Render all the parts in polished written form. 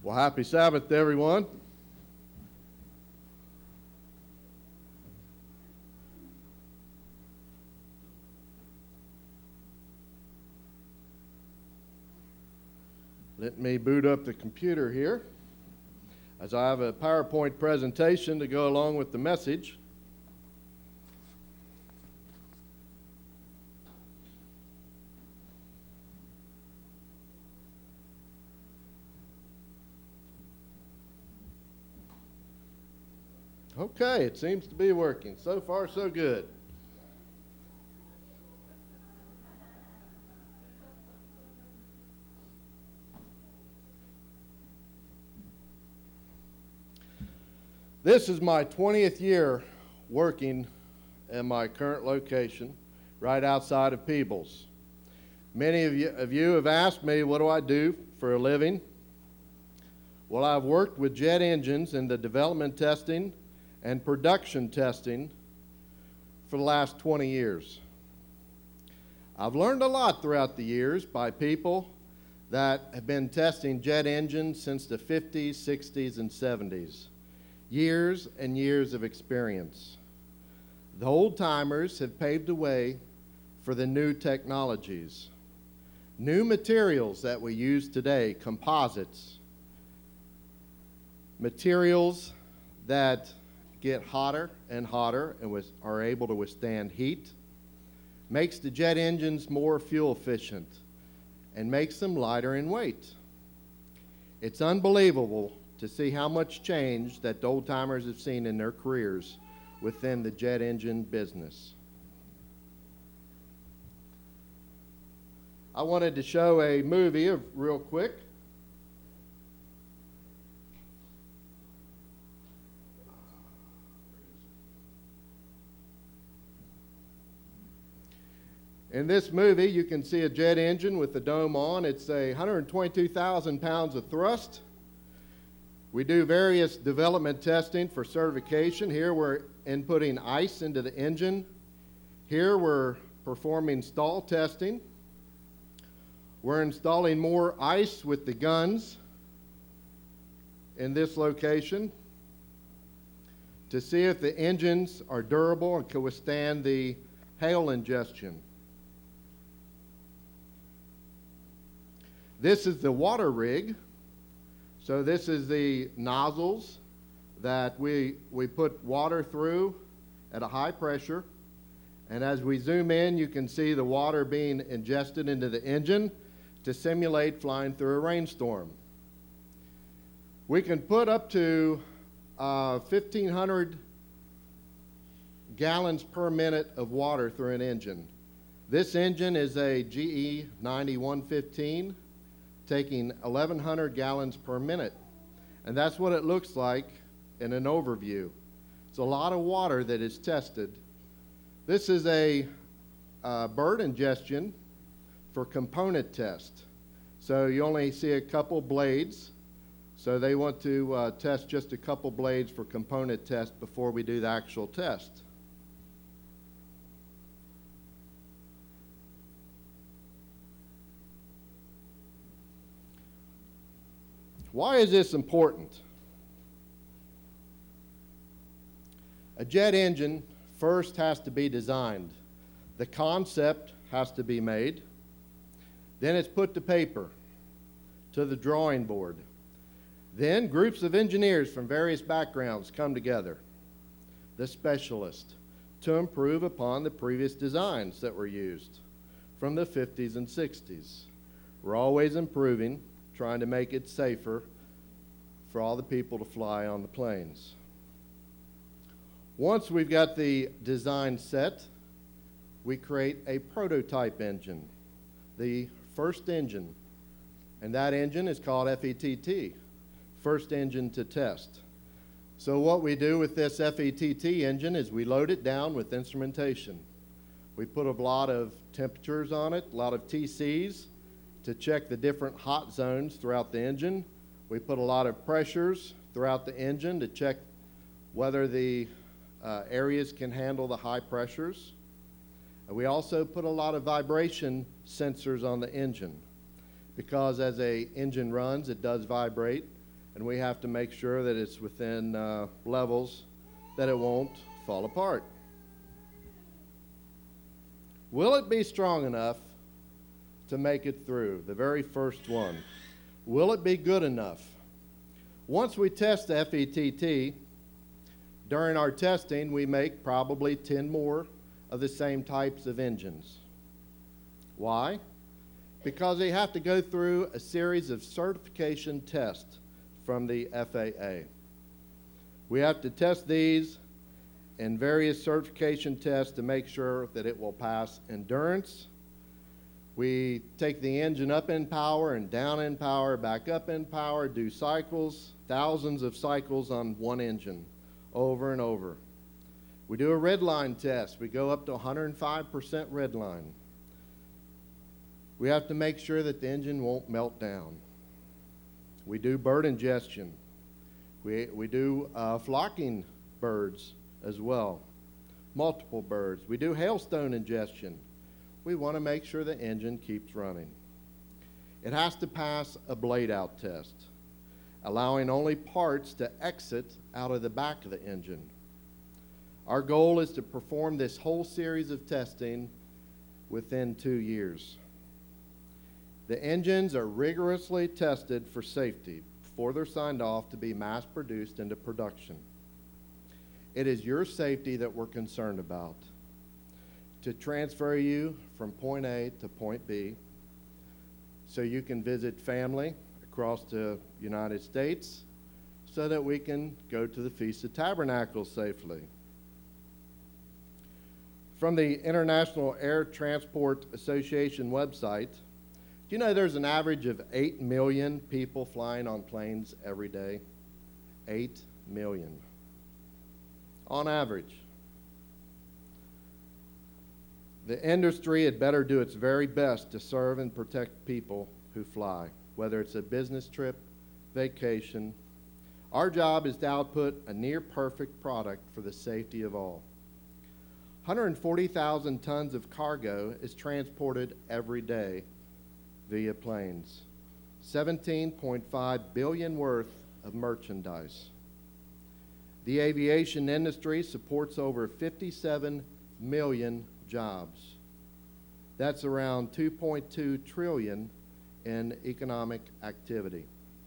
Well, happy Sabbath to everyone. Let me boot up the computer here, as I have a PowerPoint presentation to go along with the message. Okay, it seems to be working. So far, so good. This is my 20th year working in my current location, right outside of Peebles. Many of you have asked me, what do I do for a living? Well, I've worked with jet engines in the development testing and production testing for the last 20 years. I've learned a lot throughout the years by people that have been testing jet engines since the 50s, 60s, and 70s. Years and years of experience. The old-timers have paved the way for the new technologies. New materials that we use today, composites, materials that get hotter and hotter and are able to withstand heat, makes the jet engines more fuel efficient and makes them lighter in weight. It's unbelievable to see how much change that the old-timers have seen in their careers within the jet engine business. I wanted to show a movie real quick. In this movie, you can see a jet engine with the dome on. It's 122,000 pounds of thrust. We do various development testing for certification. Here we're inputting ice into the engine. Here we're performing stall testing. We're installing more ice with the guns in this location to see if the engines are durable and can withstand the hail ingestion. This is the water rig. So this is the nozzles that we put water through at a high pressure. And as we zoom in, you can see the water being ingested into the engine to simulate flying through a rainstorm. We can put up to 1,500 gallons per minute of water through an engine. This engine is a GE 9115. Taking 1,100 gallons per minute. And that's what it looks like in an overview. It's a lot of water that is tested. This is a bird ingestion for component test. So you only see a couple blades. So they want to test just a couple blades for component test before we do the actual test. Why is this important? A jet engine first has to be designed. The concept has to be made. Then it's put to paper, to the drawing board. Then groups of engineers from various backgrounds come together, the specialists, to improve upon the previous designs that were used from the 50s and 60s. We're always improving, trying to make it safer for all the people to fly on the planes. Once we've got the design set, we create a prototype engine, the first engine, and that engine is called FETT, first engine to test. So what we do with this FETT engine is we load it down with instrumentation. We put a lot of temperatures on it, a lot of TCs, to check the different hot zones throughout the engine. We put a lot of pressures throughout the engine to check whether the areas can handle the high pressures. And we also put a lot of vibration sensors on the engine because as an engine runs, it does vibrate. and we have to make sure that it's within levels that it won't fall apart. Will it be strong enough to make it through? The very first one. Will it be good enough? Once we test the FETT, during our testing, we make probably 10 more of the same types of engines. Why? Because they have to go through a series of certification tests from the FAA. We have to test these in various certification tests to make sure that it will pass endurance. We take the engine up in power and down in power, back up in power, do cycles, thousands of cycles on one engine, over and over. We do a red line test. We go up to 105% red line. We have to make sure that the engine won't melt down. We do bird ingestion. We do flocking birds as well, multiple birds. We do hailstone ingestion. We want to make sure the engine keeps running. It has to pass a blade out test, allowing only parts to exit out of the back of the engine. Our goal is to perform this whole series of testing within 2 years. The engines are rigorously tested for safety before they're signed off to be mass produced into production. It is your safety that we're concerned about. To transfer you from point A to point B so you can visit family across the United States so that we can go to the Feast of Tabernacles safely. From the International Air Transport Association website, do you know there's an average of 8 million people flying on planes every day? 8 million. On average. The industry had better do its very best to serve and protect people who fly, whether it's a business trip, vacation. Our job is to output a near-perfect product for the safety of all. 140,000 tons of cargo is transported every day via planes. 17.5 billion worth of merchandise. The aviation industry supports over 57 million jobs. That's around 2.2 trillion in economic activity.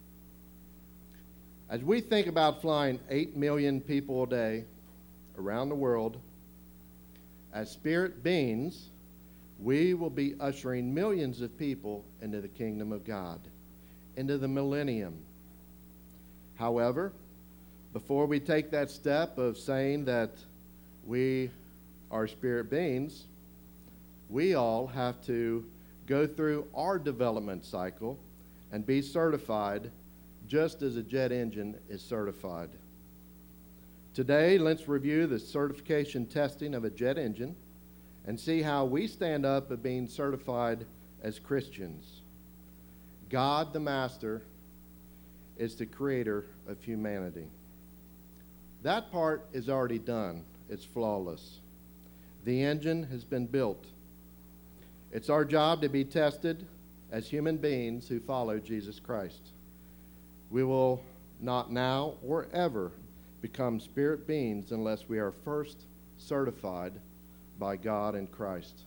As we think about flying 8 million people a day around the world, as spirit beings, we will be ushering millions of people into the kingdom of God, into the millennium. However, before we take that step of saying that we are spirit beings, we all have to go through our development cycle and be certified just as a jet engine is certified. Today, let's review the certification testing of a jet engine and see how we stand up of being certified as Christians. God the Master is the creator of humanity. That part is already done. It's flawless. The engine has been built. It's our job to be tested as human beings who follow Jesus Christ. We will not now or ever become spirit beings unless we are first certified by God and Christ.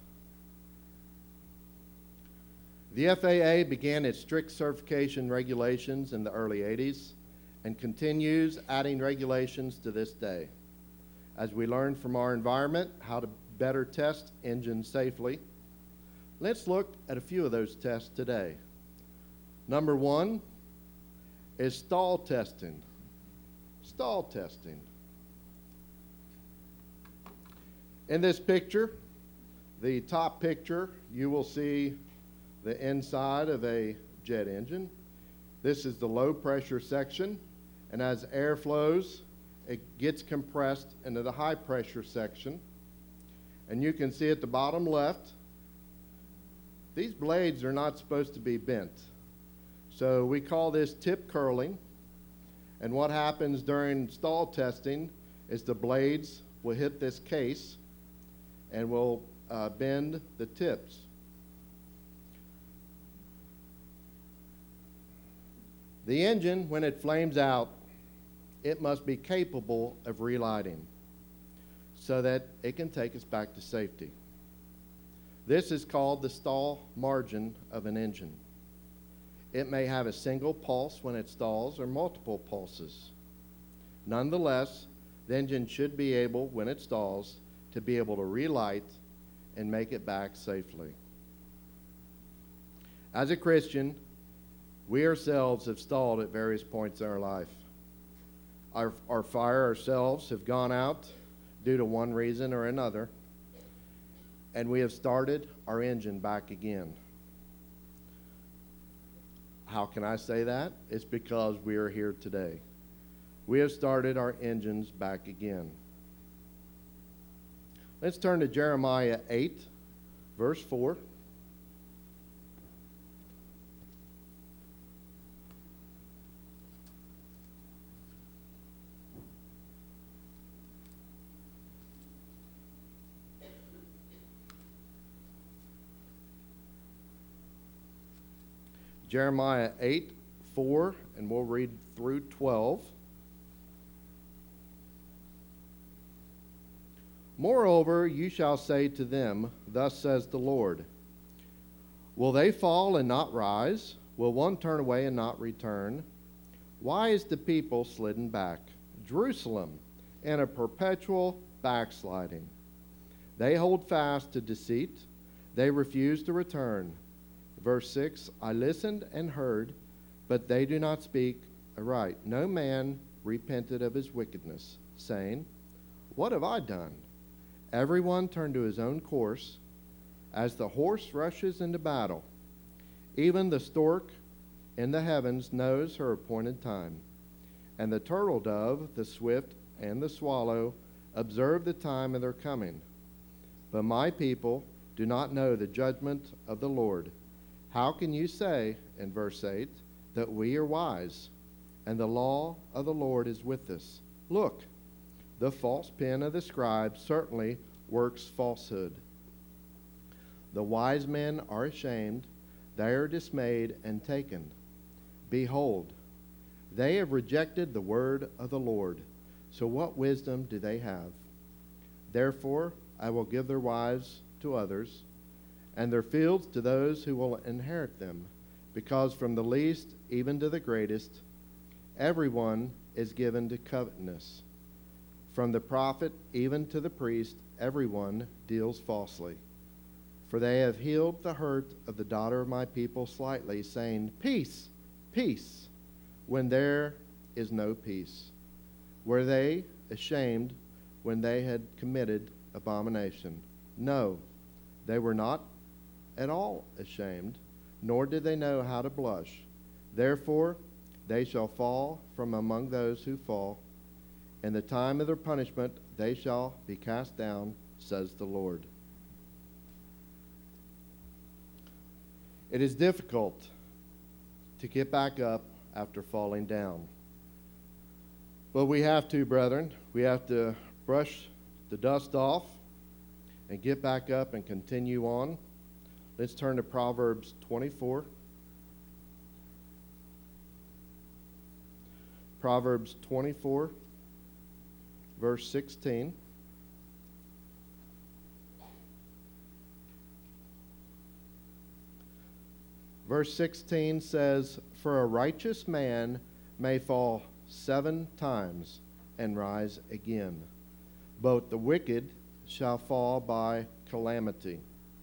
The FAA began its strict certification regulations in the early 80s and continues adding regulations to this day. As we learn from our environment how to better test engines safely, let's look at a few of those tests today. Number one is stall testing. Stall testing. In this picture, the top picture, you will see the inside of a jet engine. This is the low pressure section, and as air flows, it gets compressed into the high pressure section. And you can see at the bottom left, these blades are not supposed to be bent. So we call this tip curling. And what happens during stall testing is the blades will hit this case and will bend the tips. The engine, when it flames out, it must be capable of relighting so that it can take us back to safety. This is called the stall margin of an engine. It may have a single pulse when it stalls or multiple pulses. Nonetheless, the engine should be able, when it stalls, to be able to relight and make it back safely. As a Christian, we ourselves have stalled at various points in our life. Our fire ourselves have gone out due to one reason or another, and we have started our engine back again. How can I say that? It's because we are here today. We have started our engines back again. Let's turn to Jeremiah 8, verse 4. Jeremiah 8, 4, and we'll read through 12. Moreover, you shall say to them, thus says the Lord, will they fall and not rise? Will one turn away and not return? Why is the people slidden back? Jerusalem, in a perpetual backsliding. They hold fast to deceit. They refuse to return. Verse 6, I listened and heard, but they do not speak aright. No man repented of his wickedness, saying, what have I done? Everyone turned to his own course, as the horse rushes into battle. Even the stork in the heavens knows her appointed time, and the turtle dove, the swift, and the swallow observe the time of their coming. But my people do not know the judgment of the Lord. How can you say, in verse 8, that we are wise, and the law of the Lord is with us? Look, the false pen of the scribe certainly works falsehood. The wise men are ashamed, they are dismayed and taken. Behold, they have rejected the word of the Lord, so what wisdom do they have? Therefore I will give their wives to others, and their fields to those who will inherit them, because from the least even to the greatest, everyone is given to covetousness. From the prophet even to the priest, everyone deals falsely. For they have healed the hurt of the daughter of my people slightly, saying, peace, peace, when there is no peace. Were they ashamed when they had committed abomination? No, they were not at all ashamed, nor did they know how to blush. Therefore they shall fall from among those who fall. In the time of their punishment they shall be cast down, says the Lord. It is difficult to get back up after falling down. But we have to, brethren. We have to brush the dust off and get back up and continue on. Let's turn to Proverbs 24. Proverbs 24, verse 16. Verse 16 says, for a righteous man may fall 7 times and rise again, but the wicked shall fall by calamity.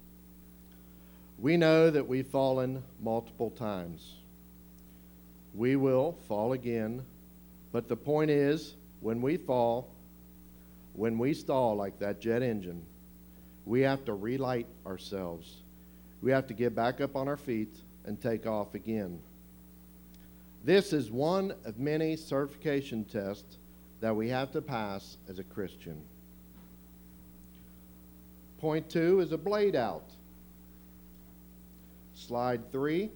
We know that we've fallen multiple times. We will fall again, but the point is, when we fall, when we stall like that jet engine, we have to relight ourselves. We have to get back up on our feet and take off again. This is one of many certification tests that we have to pass as a Christian. Point 2 is a blade out. Slide 3.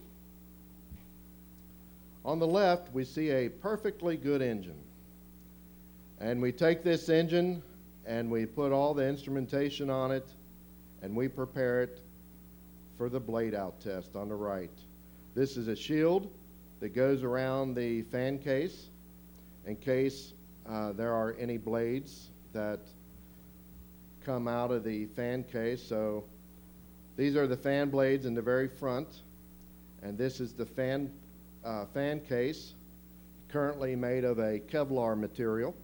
On the left, we see a perfectly good engine. And we take this engine and we put all the instrumentation on it and we prepare it for the blade out test on the right. This is a shield that goes around the fan case in case there are any blades that come out of the fan case. So these are the fan blades in the very front, and this is the fan case, currently made of a Kevlar material.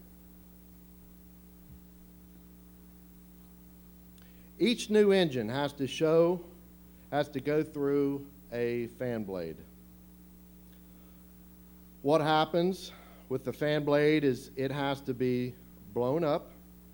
Each new engine has to go through a fan blade. What happens with the fan blade is it has to be blown up,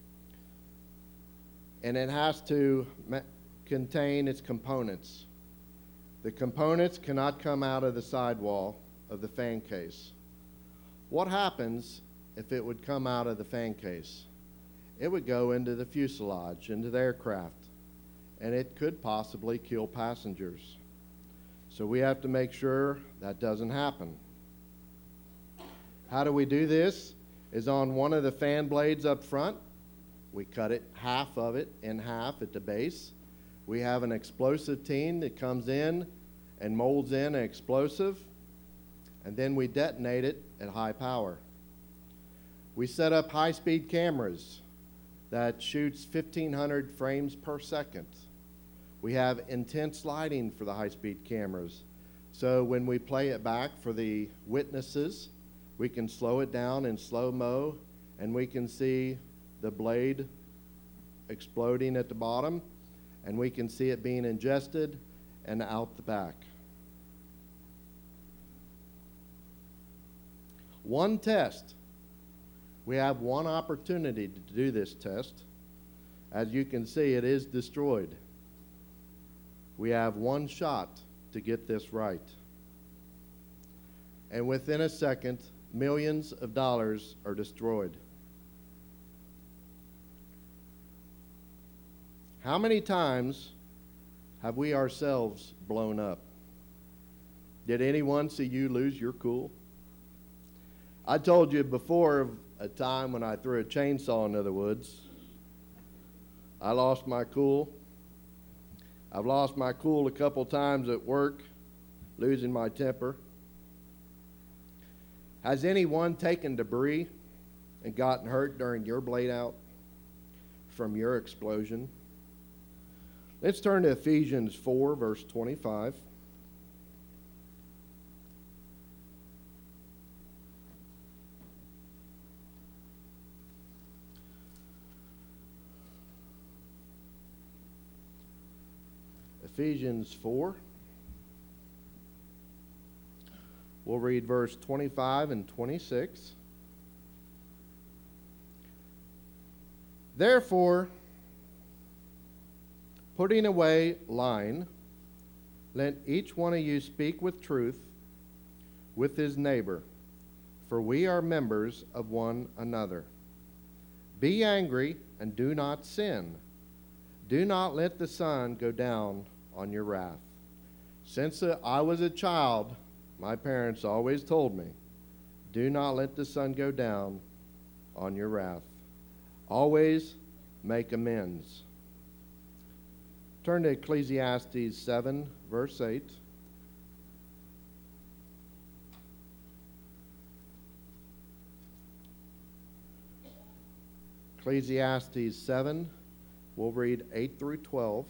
and it has to contain its components. The components cannot come out of the sidewall of the fan case. What happens if it would come out of the fan case? It would go into the fuselage, into the aircraft, and it could possibly kill passengers. So we have to make sure that doesn't happen. How do we do this? Is on one of the fan blades up front, we cut it, half of it in half at the base. We have an explosive team that comes in and molds in an explosive, and then we detonate it at high power. We set up high-speed cameras that shoots 1,500 frames per second. We have intense lighting for the high-speed cameras. So when we play it back for the witnesses, we can slow it down in slow-mo, and we can see the blade exploding at the bottom, and we can see it being ingested and out the back. One test. We have one opportunity to do this test. As you can see, it is destroyed. We have one shot to get this right. And within a second, millions of dollars are destroyed. How many times have we ourselves blown up? Did anyone see you lose your cool? I told you before of a time when I threw a chainsaw into the woods. I lost my cool. I've lost my cool a couple times at work, losing my temper. Has anyone taken debris and gotten hurt during your blade out from your explosion? Let's turn to Ephesians 4, verse 25. Ephesians 4. We'll read verse 25 and 26. Therefore, putting away lying, let each one of you speak with truth with his neighbor, for we are members of one another. Be angry and do not sin. Do not let the sun go down on your wrath. Since I was a child, my parents always told me, do not let the sun go down on your wrath. Always make amends. Turn to Ecclesiastes 7, verse 8. Ecclesiastes 7, we'll read 8 through 12.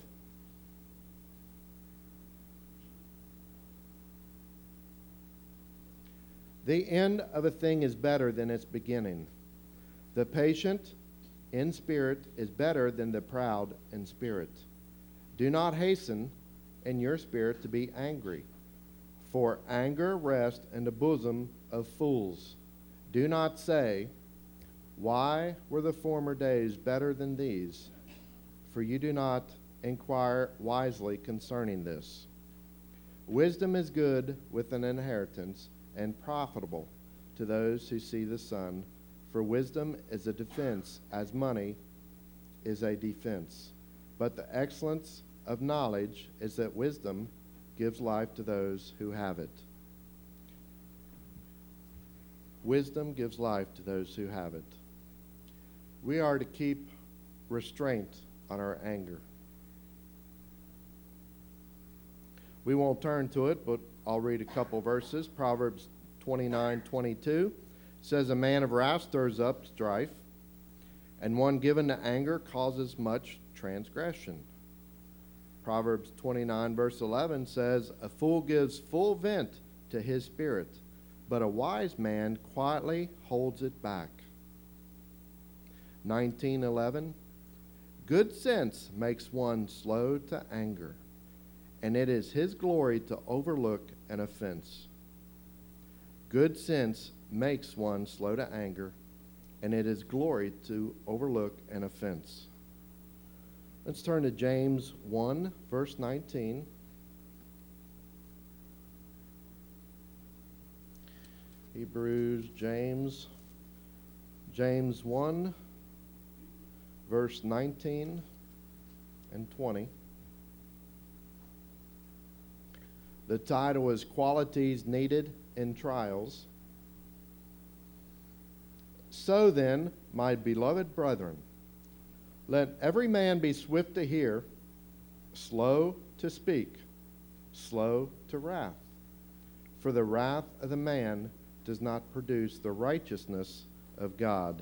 The end of a thing is better than its beginning. The patient in spirit is better than the proud in spirit. Do not hasten in your spirit to be angry, for anger rests in the bosom of fools. Do not say, why were the former days better than these? For you do not inquire wisely concerning this. Wisdom is good with an inheritance, and profitable to those who see the sun, for wisdom is a defense as money is a defense. But the excellence of knowledge is that wisdom gives life to those who have it. Wisdom gives life to those who have it. We are to keep restraint on our anger. We won't turn to it, but I'll read a couple verses. Proverbs 29:22 says, "A man of wrath stirs up strife, and one given to anger causes much transgression." Proverbs 29 verse 11 says, "A fool gives full vent to his spirit, but a wise man quietly holds it back." 19:11, "Good sense makes one slow to anger, and it is his glory to overlook an offense." Good sense makes one slow to anger, and it is glory to overlook an offense. Let's turn to James 1, verse 19. James 1, verse 19 and 20. The title is Qualities Needed in Trials. "So then, my beloved brethren, let every man be swift to hear, slow to speak, slow to wrath. For the wrath of the man does not produce the righteousness of God."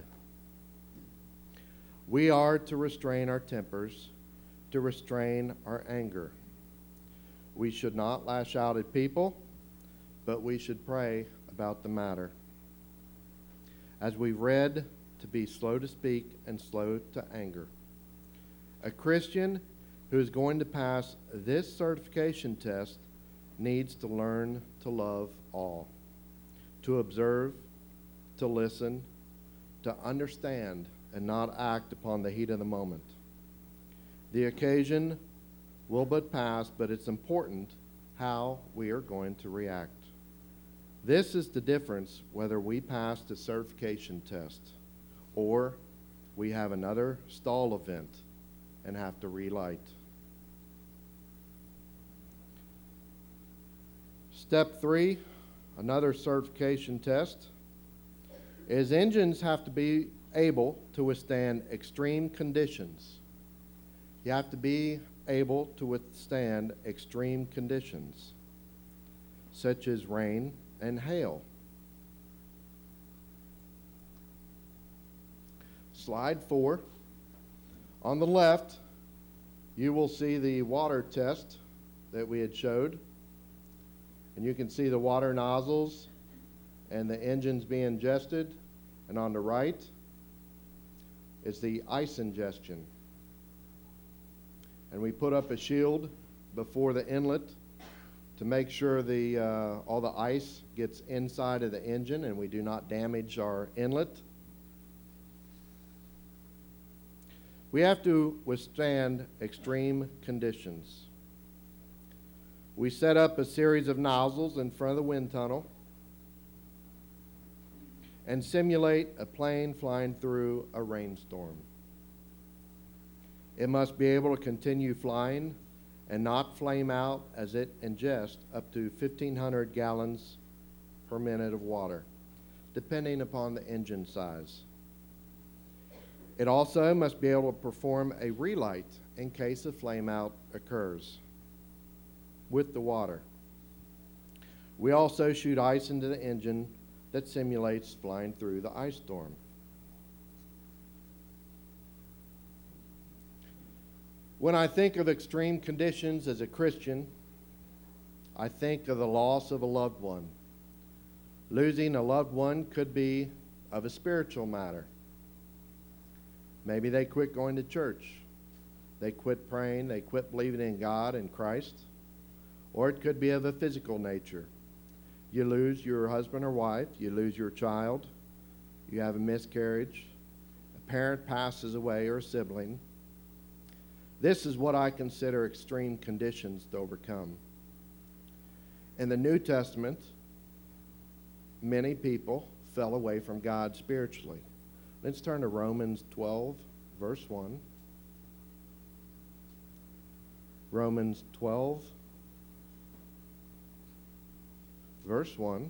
We are to restrain our tempers, to restrain our anger. We should not lash out at people, but we should pray about the matter. As we've read, to be slow to speak and slow to anger. A Christian who is going to pass this certification test needs to learn to love all, to observe, to listen, to understand, and not act upon the heat of the moment. The occasion will but pass, but it's important how we are going to react. This is the difference whether we pass the certification test or we have another stall event and have to relight. Step 3, another certification test, is engines have to be able to withstand extreme conditions. You have to be able to withstand extreme conditions, such as rain and hail. Slide 4. On the left, you will see the water test that we had showed. And you can see the water nozzles and the engines being ingested. And on the right is the ice ingestion. And we put up a shield before the inlet to make sure all the ice gets inside of the engine and we do not damage our inlet. We have to withstand extreme conditions. We set up a series of nozzles in front of the wind tunnel and simulate a plane flying through a rainstorm. It must be able to continue flying and not flame out as it ingests up to 1,500 gallons per minute of water, depending upon the engine size. It also must be able to perform a relight in case a flame out occurs with the water. We also shoot ice into the engine that simulates flying through the ice storm. When I think of extreme conditions as a Christian, I think of the loss of a loved one. Losing a loved one could be of a spiritual matter. Maybe they quit going to church. They quit praying. They quit believing in God and Christ. Or it could be of a physical nature. You lose your husband or wife. You lose your child. You have a miscarriage. A parent passes away or a sibling. This is what I consider extreme conditions to overcome. In the New Testament, many people fell away from God spiritually. Let's turn to Romans 12, verse 1. Romans 12, verse 1.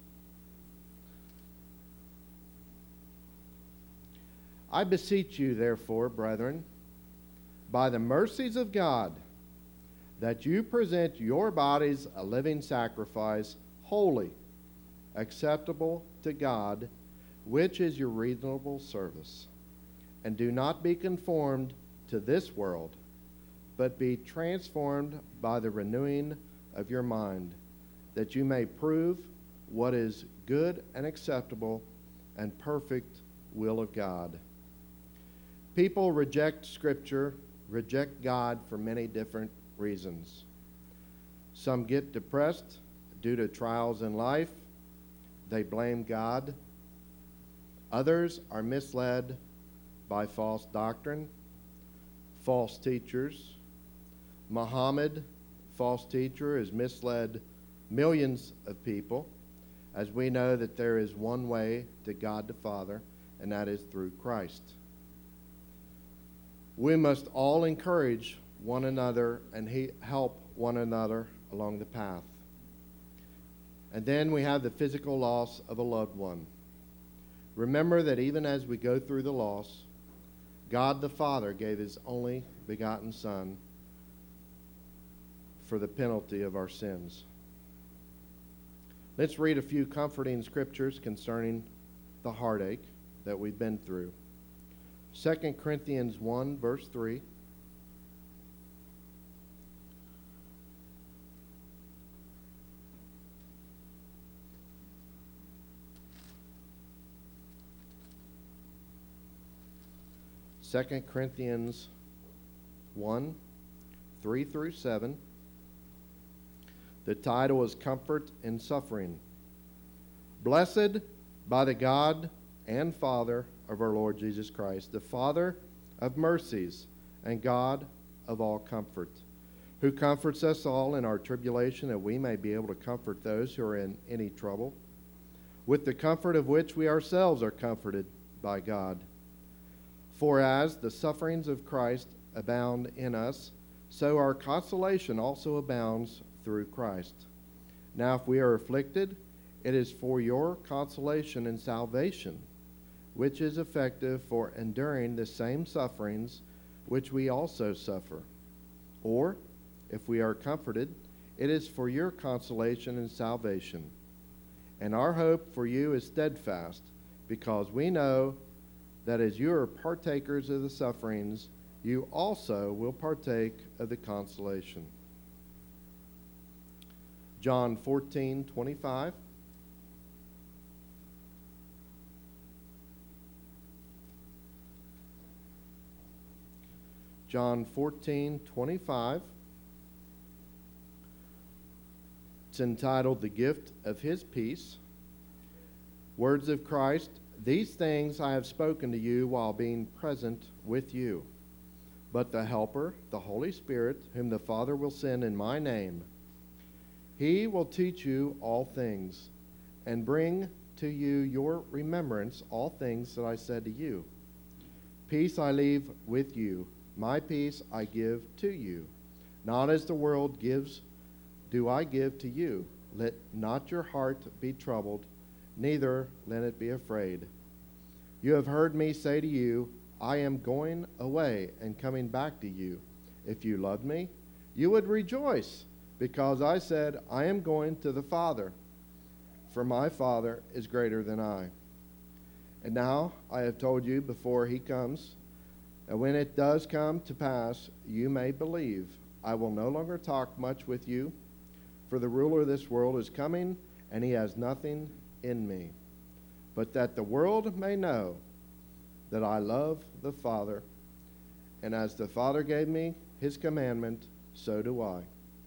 "I beseech you, therefore, brethren, by the mercies of God, that you present your bodies a living sacrifice, holy, acceptable to God, which is your reasonable service. And do not be conformed to this world, but be transformed by the renewing of your mind, that you may prove what is good and acceptable and perfect will of God. People reject Scripture, reject God for many different reasons. Some get depressed due to trials in life. They blame God. Others are misled by false doctrine, false teachers. Muhammad, false teacher, has misled millions of people, as we know that there is one way to God the Father, and that is through Christ. We must all encourage one another and help one another along the path. And then we have the physical loss of a loved one. Remember that even as we go through the loss, God the Father gave his only begotten Son for the penalty of our sins. Let's read a few comforting scriptures concerning the heartache that we've been through. 2 Corinthians 1, verse 3. Second Corinthians 1, 3 through 7. The title is Comfort in Suffering. Blessed by the God and Father of our Lord Jesus Christ, the Father of mercies and God of all comfort, who comforts us all in our tribulation, that we may be able to comfort those who are in any trouble, with the comfort of which we ourselves are comforted by God. For as the sufferings of Christ abound in us, so our consolation also abounds through Christ. Now if we are afflicted, it is for your consolation and salvation, which is effective for enduring the same sufferings which we also suffer. Or, if we are comforted, it is for your consolation and salvation. And our hope for you is steadfast, because we know that as you are partakers of the sufferings, you also will partake of the consolation. John 14:25. John 14:25. It's entitled The Gift of His Peace. Words of Christ, these things I have spoken to you while being present with you. But the Helper, the Holy Spirit, whom the Father will send in my name, he will teach you all things, and bring to you your remembrance all things that I said to you. Peace I leave with you, my peace I give to you. Not as the world gives, do I give to you. Let not your heart be troubled, neither let it be afraid. You have heard me say to you, I am going away and coming back to you. If you loved me, you would rejoice, because I said, I am going to the Father, for my Father is greater than I. And now I have told you before he comes, that when it does come to pass, you may believe. I will no longer talk much with you, for the ruler of this world is coming, and he has nothing in me. But that the world may know that I love the Father, and as the Father gave me his commandment, so do I.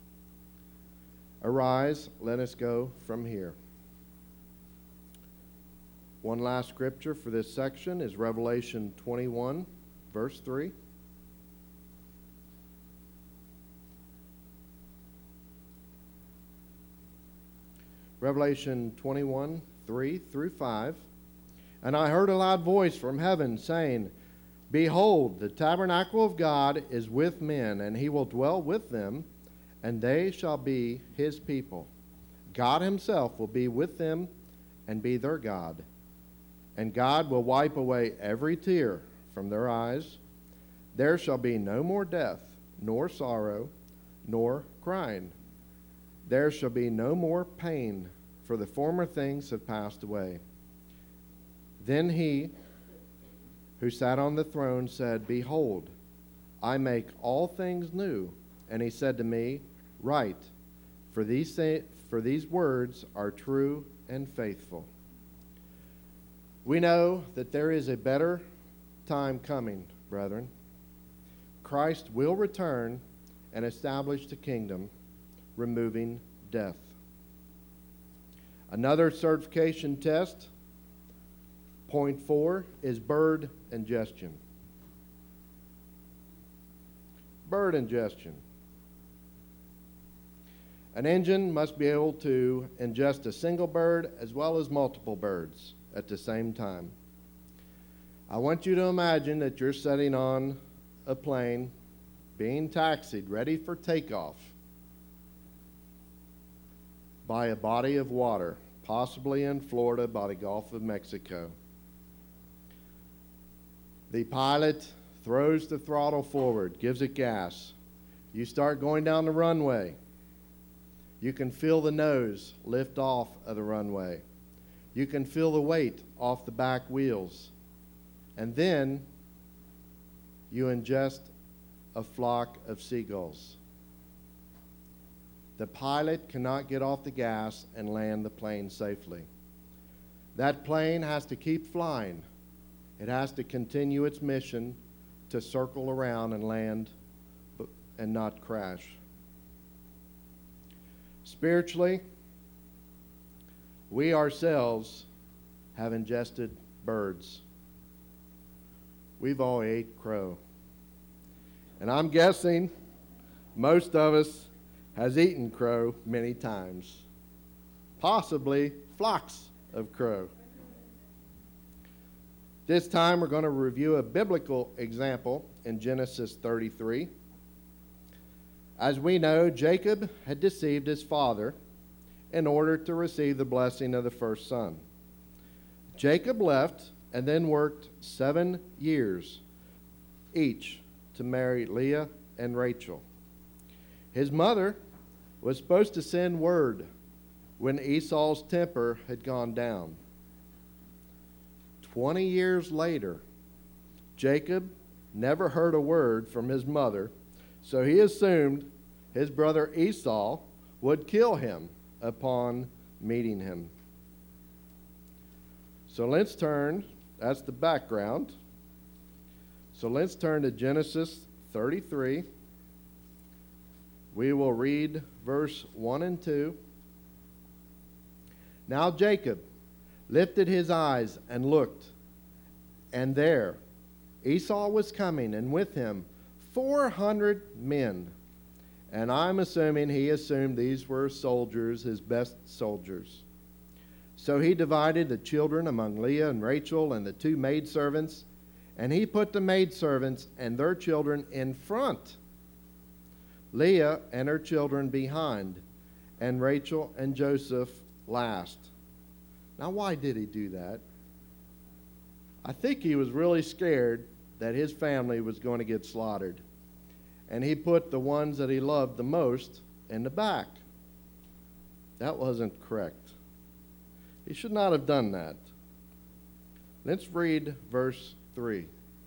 Arise, let us go from here. One last scripture for this section is Revelation 21, verse 3. Revelation 21, 3 through 5. And I heard a loud voice from heaven saying, Behold, the tabernacle of God is with men, and he will dwell with them, and they shall be his people. God himself will be with them and be their God. And God will wipe away every tear from their eyes. There shall be no more death, nor sorrow, nor crying. There shall be no more pain, for the former things have passed away. Then he who sat on the throne said, Behold, I make all things new. And he said to me, Write, for these words are true and faithful. We know that there is a better time coming, brethren. Christ will return and establish the kingdom, removing death. Another certification test, point 4, is bird ingestion. Bird ingestion. An engine must be able to ingest a single bird as well as multiple birds at the same time. I want you to imagine that you're sitting on a plane being taxied, ready for takeoff by a body of water, possibly in Florida by the Gulf of Mexico. The pilot throws the throttle forward, gives it gas. You start going down the runway. You can feel the nose lift off of the runway. You can feel the weight off the back wheels. And then you ingest a flock of seagulls. The pilot cannot get off the gas and land the plane safely. That plane has to keep flying. It has to continue its mission to circle around and land and not crash. Spiritually, we ourselves have ingested birds. We've all ate crow. And I'm guessing most of us has eaten crow many times, possibly flocks of crow. This time we're going to review a biblical example in Genesis 33. As we know, Jacob had deceived his father in order to receive the blessing of the first son. Jacob left and then worked 7 years each to marry Leah and Rachel. His mother was supposed to send word when Esau's temper had gone down. 20 years later, Jacob never heard a word from his mother, so he assumed his brother Esau would kill him upon meeting him. So let's turn, that's the background. So let's turn to Genesis 33. We will read verse 1 and 2. Now Jacob lifted his eyes and looked, and there Esau was coming, and with him 400 men. And I'm assuming he assumed these were soldiers, his best soldiers. So he divided the children among Leah and Rachel and the 2 maidservants, and he put the maidservants and their children in front, Leah and her children behind, and Rachel and Joseph last. Now, why did he do that? I think he was really scared that his family was going to get slaughtered. And he put the ones that he loved the most in the back. That wasn't correct. He should not have done that. Let's read verse 3.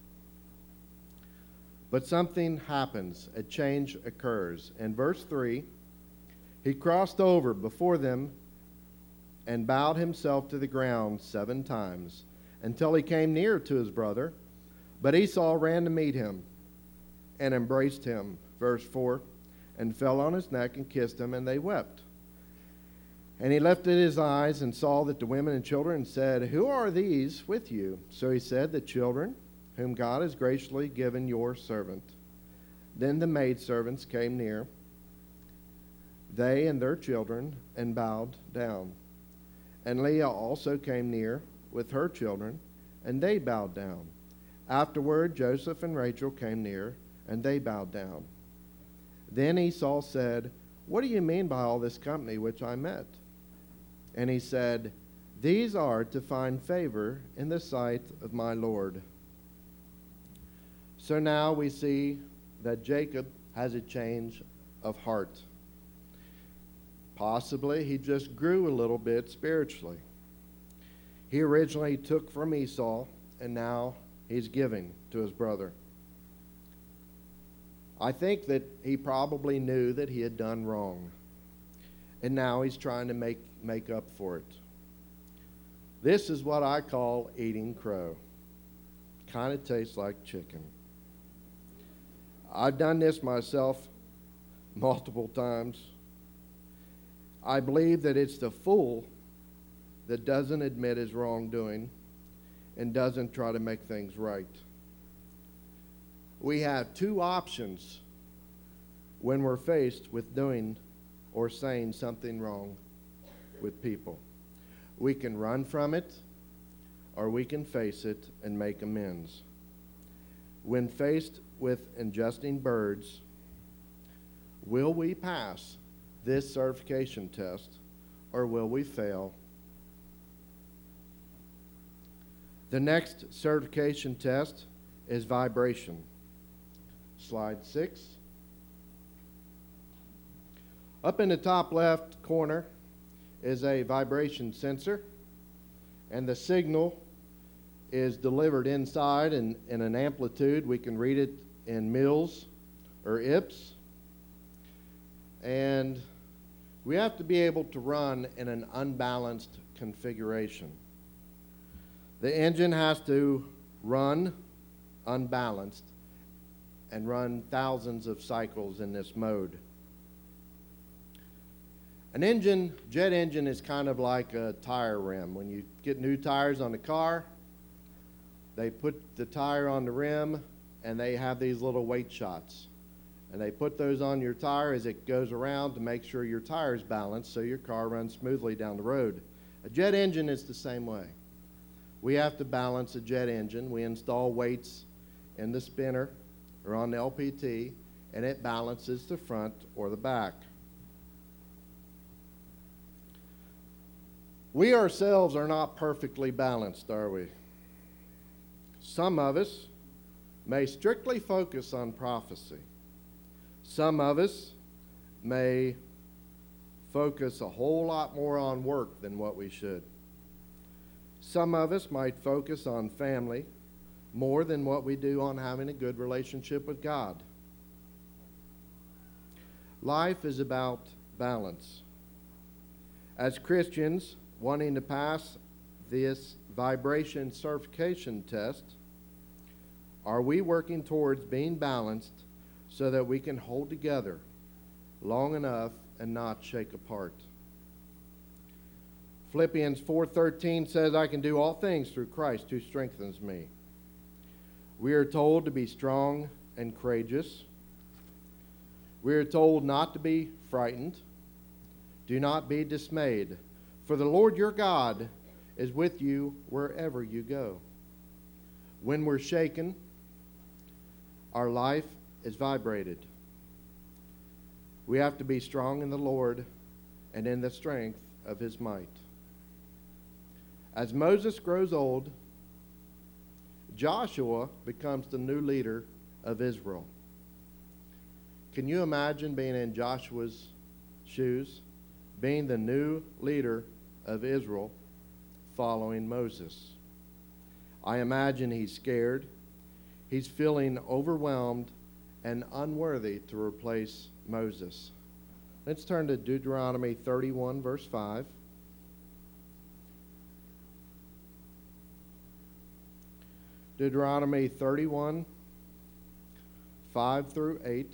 But something happens. A change occurs. In verse 3, he crossed over before them and bowed himself to the ground 7 times until he came near to his brother. But Esau ran to meet him and embraced him, verse 4, and fell on his neck and kissed him, and they wept. And he lifted his eyes and saw that the women and children said, Who are these with you? So he said, The children whom God has graciously given your servant. Then the maidservants came near, they and their children, and bowed down. And Leah also came near with her children, and they bowed down. Afterward, Joseph and Rachel came near, and they bowed down. Then Esau said, What do you mean by all this company which I met? And he said, These are to find favor in the sight of my Lord. So now we see that Jacob has a change of heart. Possibly he just grew a little bit spiritually. He originally took from Esau, and now he's giving to his brother. I think that he probably knew that he had done wrong, and now he's trying to make up for it. This is what I call eating crow. Kind of tastes like chicken. I've done this myself multiple times. I believe that it's the fool that doesn't admit his wrongdoing and doesn't try to make things right. We have two options when we're faced with doing or saying something wrong with people. We can run from it, or we can face it and make amends. When faced with ingesting birds, will we pass this certification test, or will we fail? The next certification test is vibration. Slide 6. Up in the top left corner is a vibration sensor, and the signal is delivered inside in an amplitude. We can read it in mils or IPS. And we have to be able to run in an unbalanced configuration. The engine has to run unbalanced and run thousands of cycles in this mode. An jet engine is kind of like a tire rim. When you get new tires on the car, they put the tire on the rim and they have these little weight shots. And they put those on your tire as it goes around to make sure your tire is balanced so your car runs smoothly down the road. A jet engine is the same way. We have to balance a jet engine. We install weights in the spinner or on the LPT, and it balances the front or the back. We ourselves are not perfectly balanced, are we? Some of us may strictly focus on prophecy. Some of us may focus a whole lot more on work than what we should. Some of us might focus on family more than what we do on having a good relationship with God. Life is about balance. As Christians wanting to pass this vibration certification test, are we working towards being balanced so that we can hold together long enough and not shake apart? Philippians 4:13 says, I can do all things through Christ who strengthens me. We are told to be strong and courageous. We are told not to be frightened. Do not be dismayed, for the Lord your God is with you wherever you go. When we're shaken, our life is vibrated. We have to be strong in the Lord and in the strength of his might. As Moses grows old, Joshua becomes the new leader of Israel. Can you imagine being in Joshua's shoes, being the new leader of Israel following Moses? I imagine he's scared. He's feeling overwhelmed and unworthy to replace Moses. Let's turn to Deuteronomy 31, verse 5. Deuteronomy 31, 5 through 8.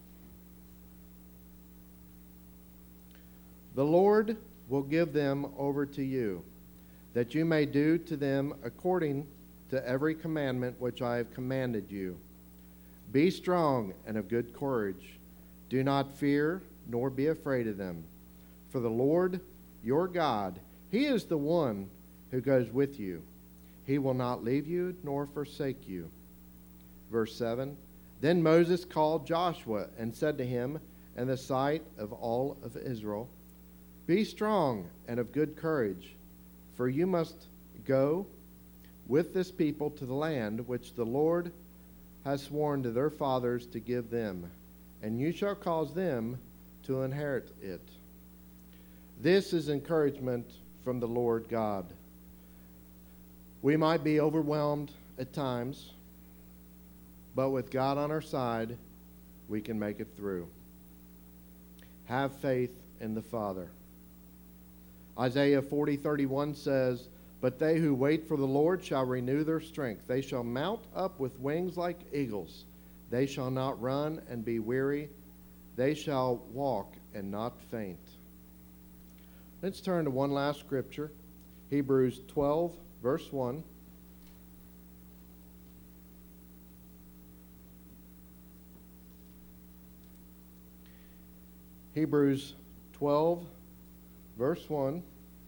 The Lord will give them over to you, that you may do to them according to every commandment which I have commanded you. Be strong and of good courage. Do not fear, nor be afraid of them. For the Lord your God, he is the one who goes with you. He will not leave you nor forsake you. Verse 7. Then Moses called Joshua and said to him in the sight of all of Israel, Be strong and of good courage, for you must go with this people to the land which the Lord has sworn to their fathers to give them, and you shall cause them to inherit it. This is encouragement from the Lord God. We might be overwhelmed at times, but with God on our side, we can make it through. Have faith in the Father. Isaiah 40:31 says, "But they who wait for the Lord shall renew their strength. They shall mount up with wings like eagles. They shall not run and be weary. They shall walk and not faint." Let's turn to one last scripture, Hebrews 12, verse 1. Hebrews 12, verse 1.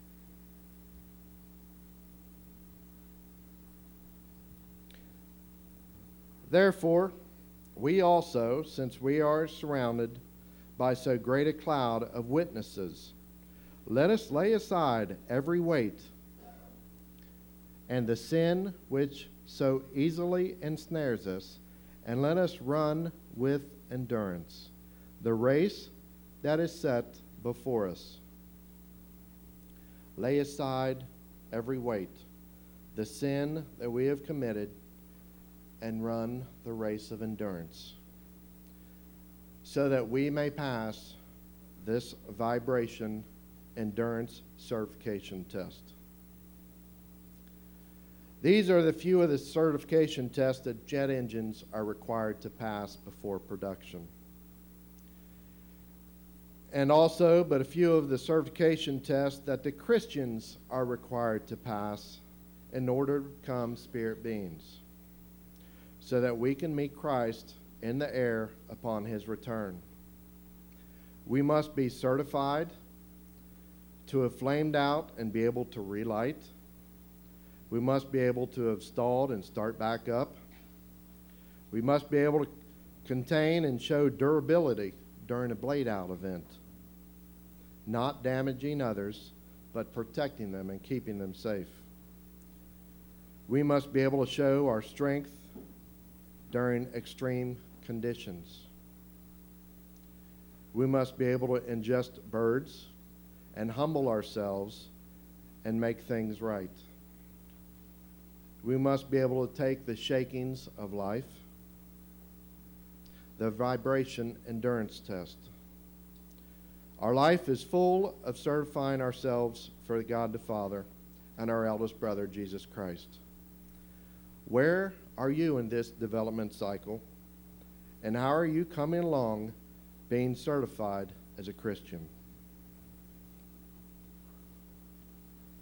Therefore, we also, since we are surrounded by so great a cloud of witnesses, let us lay aside every weight and the sin which so easily ensnares us, and let us run with endurance the race that is set before us. Lay aside every weight, the sin that we have committed, and run the race of endurance, so that we may pass this vibration endurance certification test. These are the few of the certification tests that jet engines are required to pass before production. And also, but a few of the certification tests that the Christians are required to pass in order to become spirit beings, so that we can meet Christ in the air upon his return. We must be certified to have flamed out and be able to relight. We must be able to have stalled and start back up. We must be able to contain and show durability during a blade out event, not damaging others, but protecting them and keeping them safe. We must be able to show our strength during extreme conditions. We must be able to ingest birds and humble ourselves and make things right. We must be able to take the shakings of life, the vibration endurance test. Our life is full of certifying ourselves for God the Father and our eldest brother, Jesus Christ. Where are you in this development cycle? And how are you coming along being certified as a Christian?